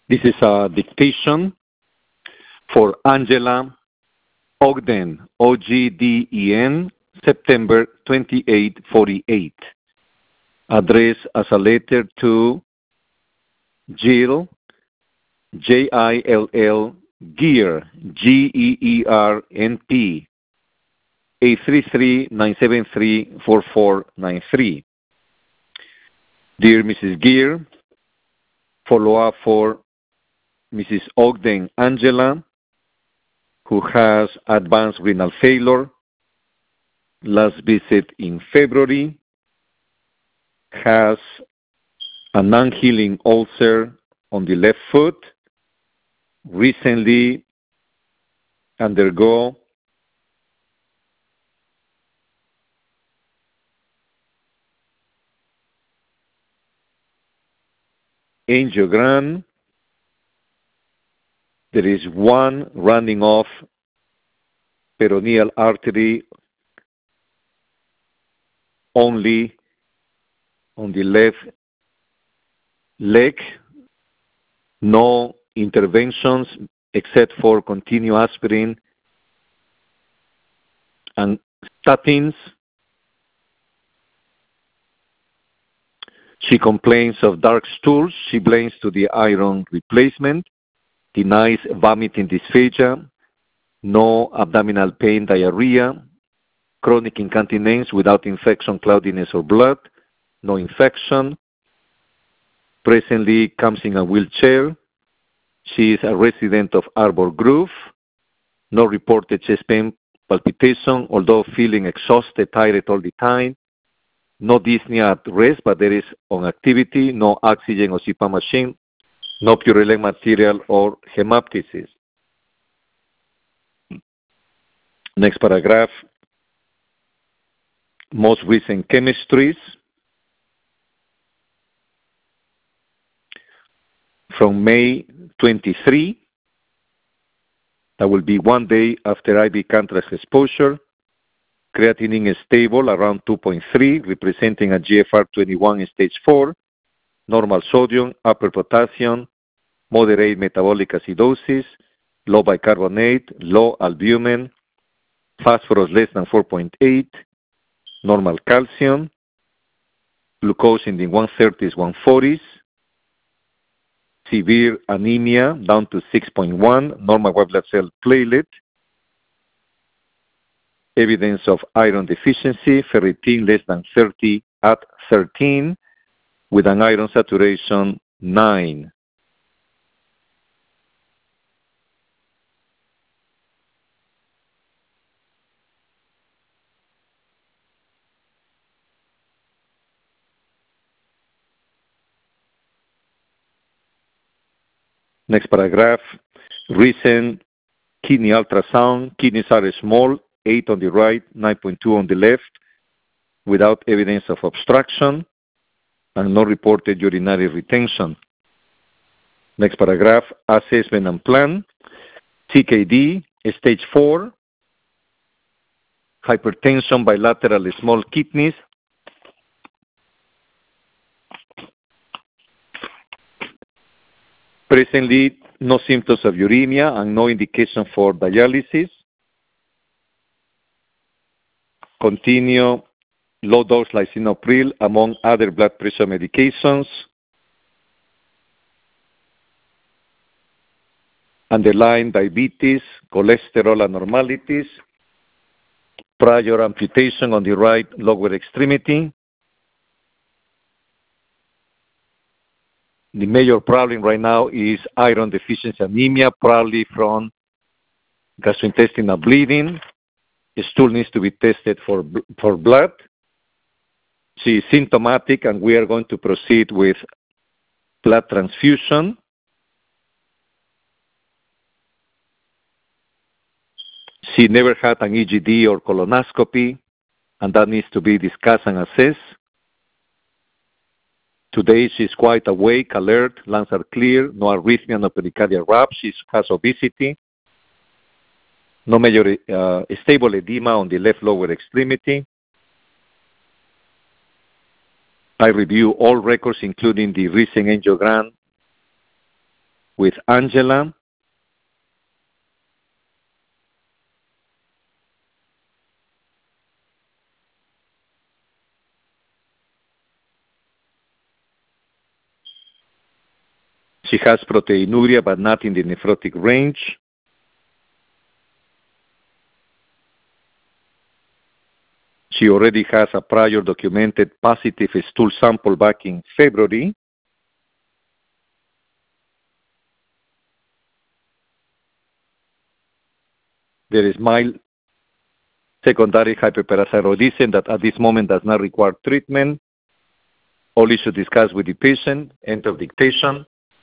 This is a dictation for Angela Ogden, Ogden, September 28, 48. Addressed as a letter to Jill, Jill, Geer, GEERNP, 833-973-4493. Dear Mrs. Geer, follow-up for Mrs. Ogden Angela, who has advanced renal failure, last visit in February, has a non-healing ulcer on the left foot, recently undergo angiogram. There is one running off peroneal artery only on the left leg, no interventions except for continuous aspirin and statins. She complains of dark stools. She blames to the iron replacement, denies vomiting dysphagia, no abdominal pain, diarrhea, chronic incontinence without infection, cloudiness, or blood, no infection. Presently comes in a wheelchair. She is a resident of Arbor Grove. No reported chest pain, palpitation, although feeling exhausted, tired all the time. No dyspnea at rest, but there is on activity. No oxygen or CPAP machine. No purulent material or hemoptysis. Next paragraph. Most recent chemistries. From May 23, that will be 1 day after IV contrast exposure. Creatinine is stable around 2.3, representing a GFR 21 in stage 4. Normal sodium, upper potassium, moderate metabolic acidosis, low bicarbonate, low albumin, phosphorus less than 4.8, normal calcium, glucose in the 130s, 140s, severe anemia down to 6.1, normal white blood cell platelet, evidence of iron deficiency, ferritin less than 30 at 13, with an iron saturation 9. Next paragraph, recent kidney ultrasound, kidneys are small, 8 on the right, 9.2 on the left, without evidence of obstruction, and no reported urinary retention. Next paragraph, assessment and plan, CKD, stage 4, hypertension, bilateral small kidneys, presently no symptoms of uremia and no indication for dialysis. Continue low-dose lisinopril among other blood pressure medications. Underlying diabetes, cholesterol abnormalities, prior amputation on the right lower extremity. The major problem right now is iron deficiency anemia, probably from gastrointestinal bleeding. The stool needs to be tested for blood. She is symptomatic, and we are going to proceed with blood transfusion. She never had an EGD or colonoscopy, and that needs to be discussed and assessed. Today, she's quite awake, alert, lungs are clear, no arrhythmia, no pericardial rupture. She has obesity, no major stable edema on the left lower extremity. I review all records, including the recent angiogram with Angela. She has proteinuria, but not in the nephrotic range. She already has a prior documented positive stool sample back in February. There is mild secondary hyperparathyroidism that at this moment does not require treatment. All issues discussed with the patient. End of dictation.